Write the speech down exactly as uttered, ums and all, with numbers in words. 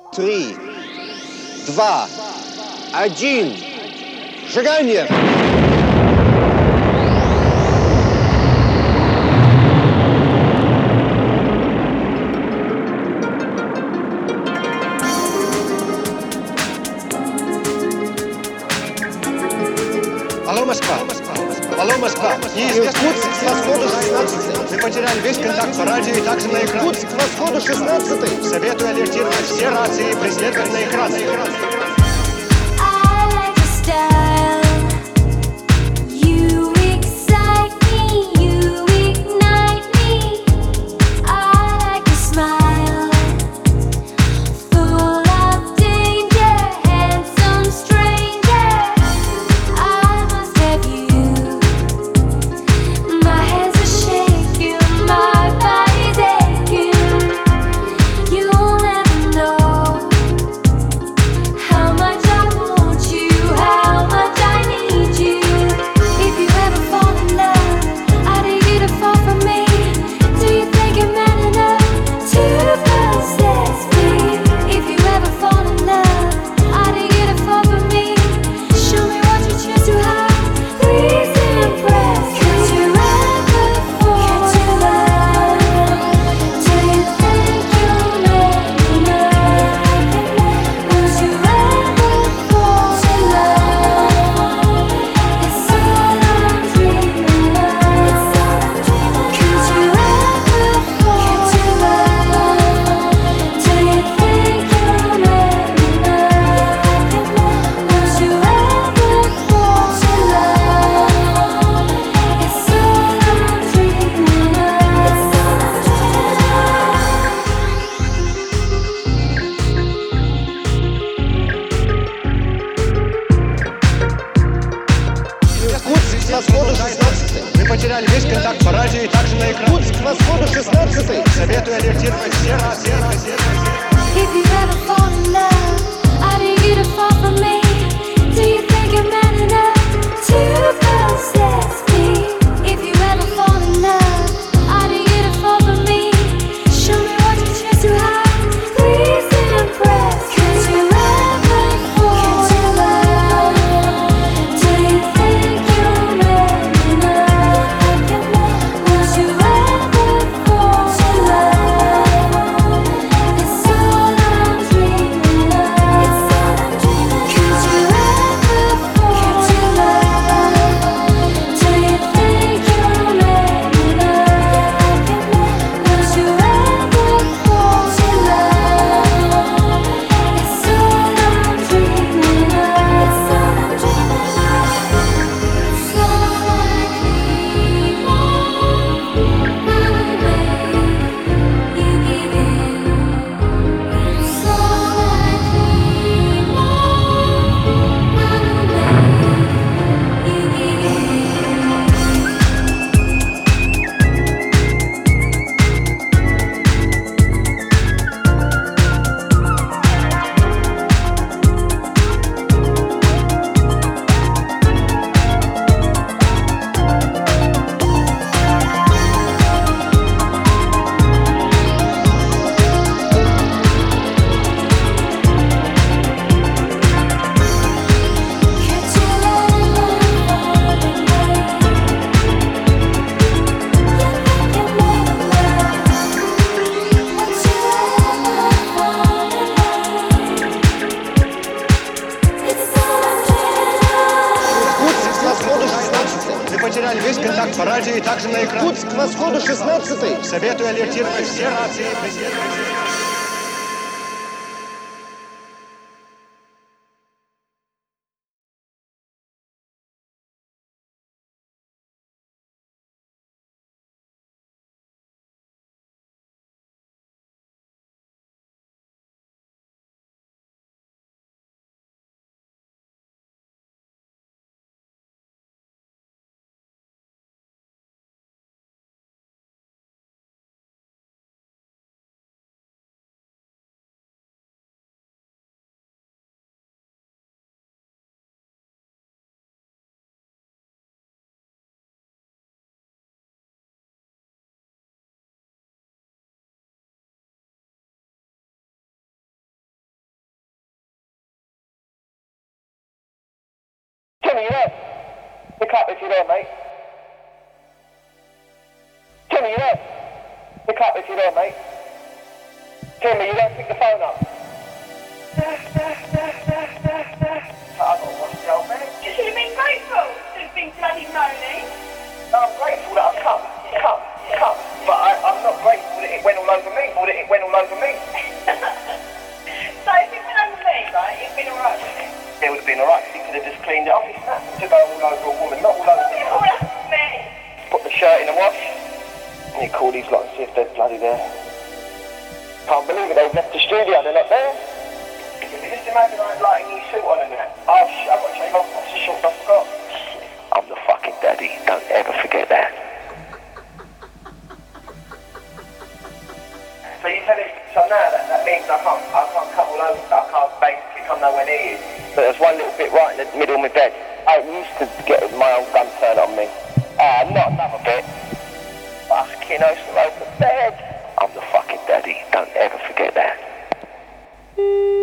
Три, два, один. Сжигание! Алло, Москва! Алло, Москва! Иркутск к восходу шестнадцатый. Мы потеряли весь контакт по радио и также на экране. Иркутск к восходу шестнадцатый. Советую алертировать все рации президента на экран. К восходу шестнадцатый. Мы потеряли весь контакт по радио и также на экране. Иркутск к восходу шестнадцатый. Советую алертировать все рации президента. If you ever fall in love, I need you to fall for me. Do you think you're man enough to possess me? If you ever fall in love, I need you to fall for me. Show me what you chase too high, please impress. Could you ever fall in love? Do you think you're man enough? Would you ever fall in love? It's all I'm dreaming of. Could you ever fall in love? Do you think you're man enough? Would you ever fall in love? It's all I'm dreaming of. It's all I'm dreaming of. You give in. It's all I dream of. You give in. Иркутск к восходу шестнадцатый. Мы потеряли весь контакт по радио и также на экране. Иркутск к восходу шестнадцатый. Советую алертировать все рации президента. Timmy, you there? Pick up if you're there, mate. Timmy, you there? Pick up if you're there, mate. Timmy, you there? Pick the phone up. I got to watch the old man. You should have been grateful to have been bloody moaning. No, I'm grateful that I've come, come, come. But I, I'm not grateful that it went all over me, or that it went all over me. So if it went over me, right, it'd been alright, wouldn't it? It would have been alright if he could have just cleaned it off. It's not to go all over a woman, not all over me. All over me. Put the shirt in the wash, and you call these lot and see if they're bloody there. Can't believe it, they've left the studio, they're not there. Just imagine like lighting your suit on and that. Oh, shit, I've got to shave off, that's the short I forgot. I'm the fucking daddy, don't ever forget that. So you tell us, so now that, that means I can't, I can't cut all over, I can't basically come nowhere near you. But there's one little bit right in the middle of my bed. I used to get my own gun turned on me. Ah, uh, not another bit. Fucking ocean open bed. I'm the fucking daddy, don't ever forget that.